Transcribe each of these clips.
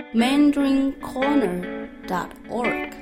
mandarincorner.org。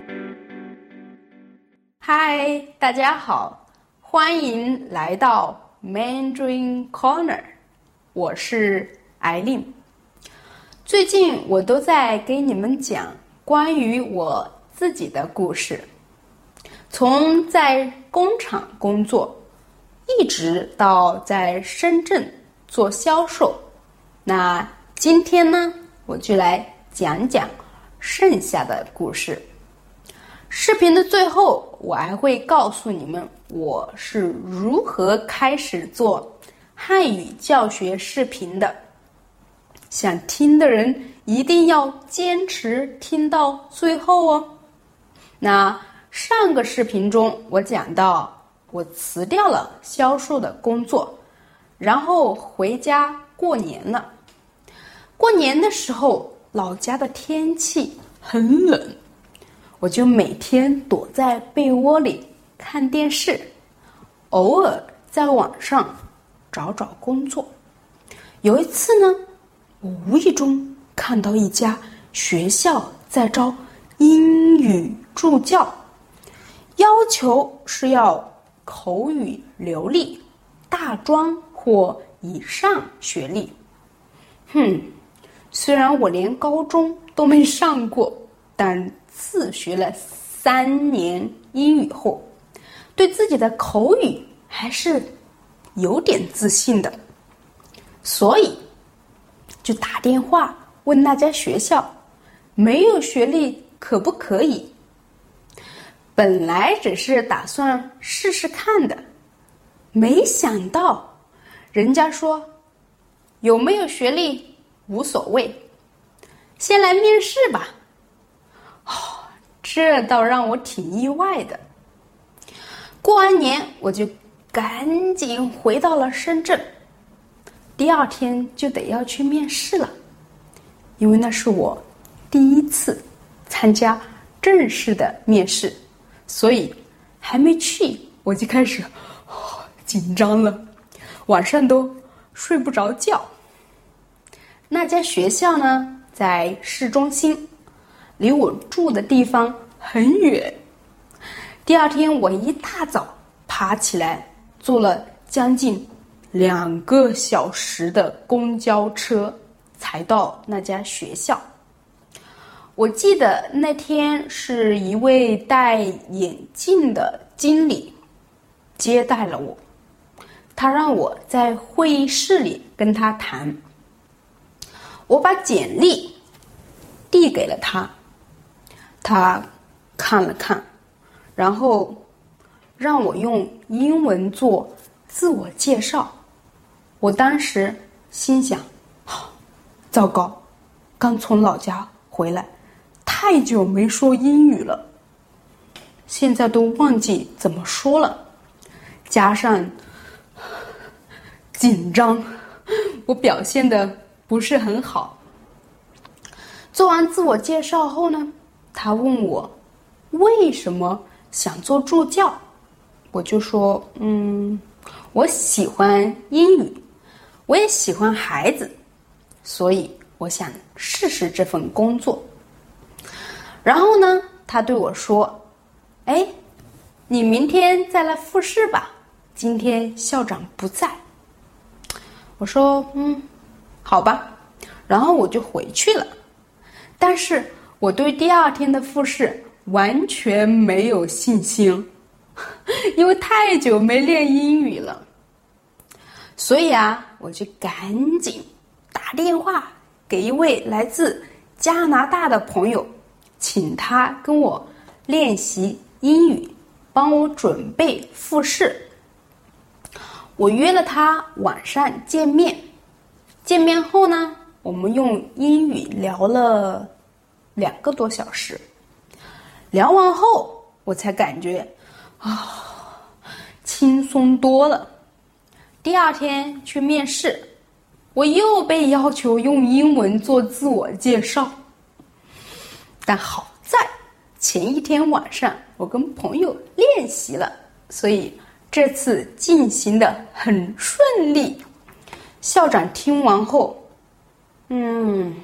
嗨，大家好，欢迎来到 Mandarin Corner， 我是艾琳。最近我都在给你们讲关于我自己的故事，从在工厂工作一直到在深圳做销售。那今天呢，我就来讲讲剩下的故事。视频的最后，我还会告诉你们我是如何开始做汉语教学视频的。想听的人一定要坚持听到最后哦。那上个视频中我讲到，我辞掉了销售的工作，然后回家过年了。过年的时候，老家的天气很冷，我就每天躲在被窝里看电视，偶尔在网上找工作。有一次呢，我无意中看到一家学校在招英语助教，要求是要口语流利，大专或以上学历。虽然我连高中都没上过，但自学了3年英语后，对自己的口语还是有点自信的，所以就打电话问那家学校没有学历可不可以。本来只是打算试试看的，没想到人家说有没有学历无所谓，先来面试吧。这倒让我挺意外的。过完年我就赶紧回到了深圳，第2天就得要去面试了，因为那是我第1次参加正式的面试，所以还没去我就开始紧张了，晚上都睡不着觉。那家学校呢，在市中心，离我住的地方很远。第2天我一大早爬起来，坐了将近2个小时的公交车才到那家学校。我记得那天是一位戴眼镜的经理接待了我，他让我在会议室里跟他谈。我把简历递给了他，他看了看，然后让我用英文做自我介绍。我当时心想，糟糕，刚从老家回来，太久没说英语了，现在都忘记怎么说了，加上紧张，我表现得不是很好。做完自我介绍后呢，他问我为什么想做助教，我就说我喜欢英语，我也喜欢孩子，所以我想试试这份工作。然后呢，他对我说，你明天再来复试吧，今天校长不在。我说好吧，然后我就回去了。但是我对第2天的复试完全没有信心，因为太久没练英语了。所以我就赶紧打电话给一位来自加拿大的朋友，请他跟我练习英语，帮我准备复试。我约了他晚上见面，见面后呢，我们用英语聊了2个多小时。聊完后，我才感觉轻松多了。第2天去面试，我又被要求用英文做自我介绍，但好在前1天晚上我跟朋友练习了，所以这次进行得很顺利。校长听完后，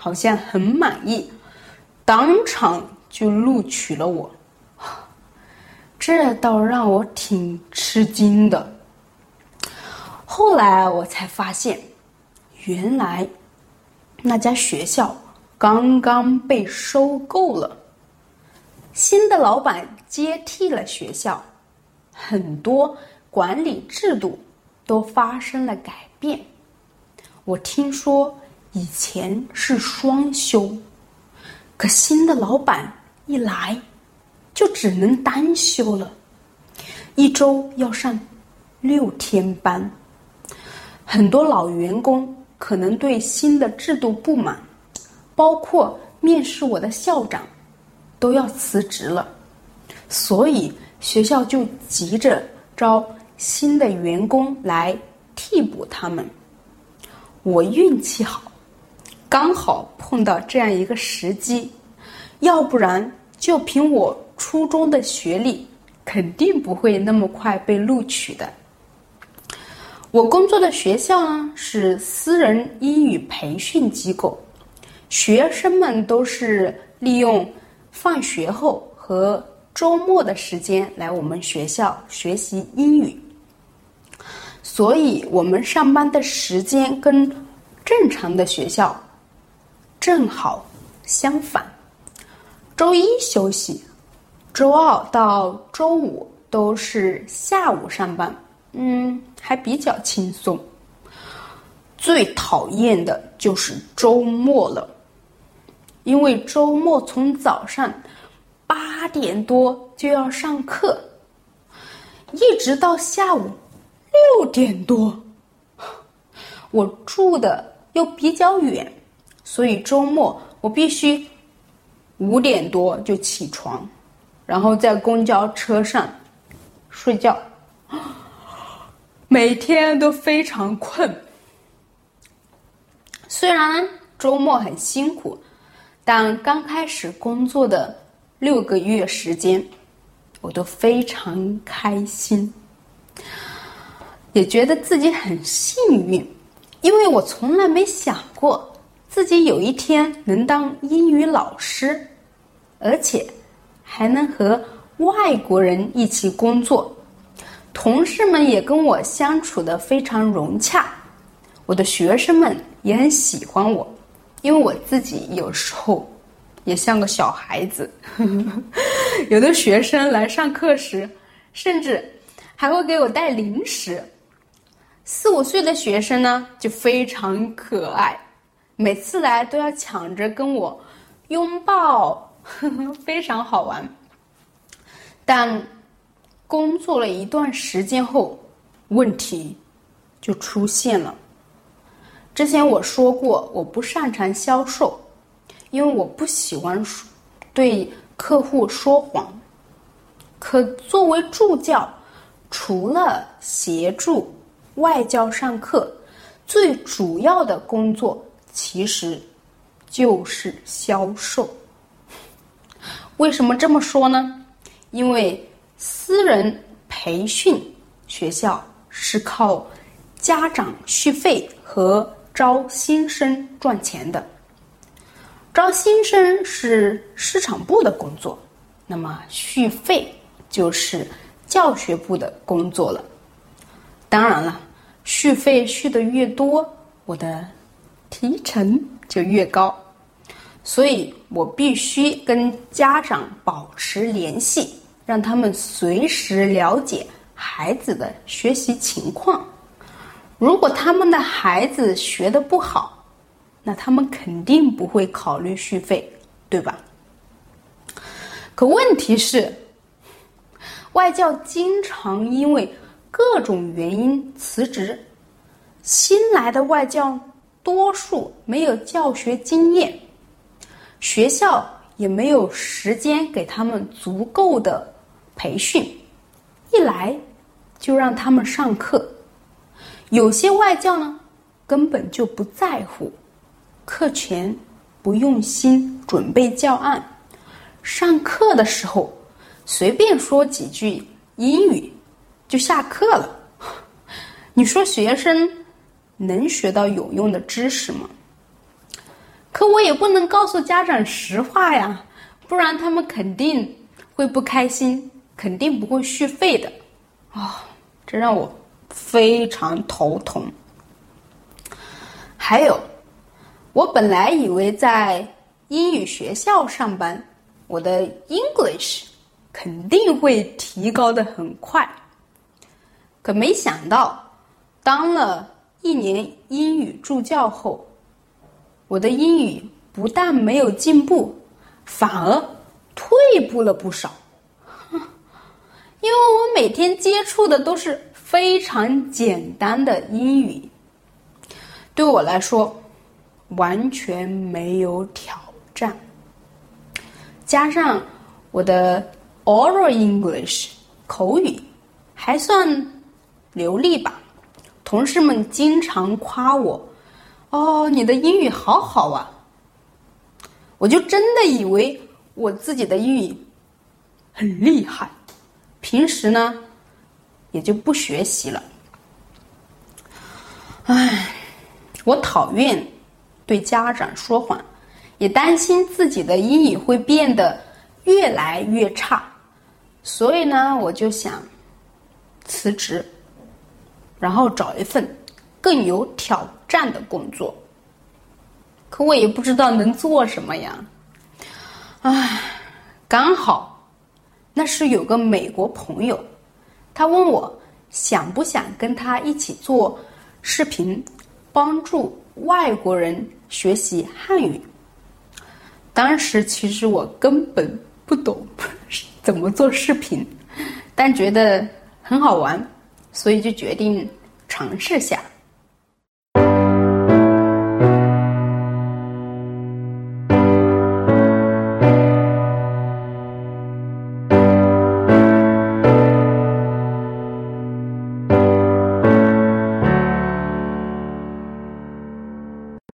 好像很满意，当场就录取了我。这倒让我挺吃惊的。后来我才发现，原来那家学校刚刚被收购了，新的老板接替了学校，很多管理制度都发生了改变。我听说以前是双休，可新的老板一来就只能单休了，一周要上6天班。很多老员工可能对新的制度不满，包括面试我的校长都要辞职了，所以学校就急着招新的员工来替补他们。我运气好，刚好碰到这样一个时机，要不然就凭我初中的学历，肯定不会那么快被录取的。我工作的学校呢，是私人英语培训机构，学生们都是利用放学后和周末的时间来我们学校学习英语，所以我们上班的时间跟正常的学校正好相反。周一休息，周二到周五都是下午上班，还比较轻松。最讨厌的就是周末了，因为周末从早上8点多就要上课，一直到下午6点多。我住的又比较远，所以周末我必须5点多就起床，然后在公交车上睡觉，每天都非常困。虽然周末很辛苦，但刚开始工作的6个月时间，我都非常开心，也觉得自己很幸运，因为我从来没想过自己有一天能当英语老师，而且还能和外国人一起工作，同事们也跟我相处得非常融洽，我的学生们也很喜欢我，因为我自己有时候也像个小孩子有的学生来上课时，甚至还会给我带零食。4、5岁的学生呢，就非常可爱，每次来都要抢着跟我拥抱非常好玩。但工作了一段时间后，问题就出现了。之前我说过，我不擅长销售，因为我不喜欢对客户说谎。可作为助教，除了协助外教上课，最主要的工作其实就是销售。为什么这么说呢？因为私人培训学校是靠家长续费和招新生赚钱的。招新生是市场部的工作，那么续费就是教学部的工作了。当然了，续费续得越多，我的提成就越高，所以我必须跟家长保持联系，让他们随时了解孩子的学习情况。如果他们的孩子学得不好，那他们肯定不会考虑续费，对吧？可问题是，外教经常因为各种原因辞职，新来的外教多数没有教学经验，学校也没有时间给他们足够的培训，一来就让他们上课。有些外教呢，根本就不在乎，课前不用心准备教案，上课的时候随便说几句英语就下课了。你说学生能学到有用的知识吗？ 可我也不能告诉家长实话呀，不然他们肯定会不开心，肯定不会续费的。这让我非常头疼。还有，我本来以为在英语学校上班，我的 English 肯定会提高得很快，可没想到当了1年英语助教后，我的英语不但没有进步，反而退步了不少。因为我每天接触的都是非常简单的英语，对我来说完全没有挑战。加上我的 oral English 口语还算流利吧，同事们经常夸我，你的英语好好啊。我就真的以为我自己的英语很厉害，平时呢也就不学习了。我讨厌对家长说谎，也担心自己的英语会变得越来越差，所以呢我就想辞职，然后找一份更有挑战的工作。可我也不知道能做什么呀。刚好那时有个美国朋友，他问我想不想跟他一起做视频，帮助外国人学习汉语。当时其实我根本不懂怎么做视频，但觉得很好玩，所以就决定尝试下。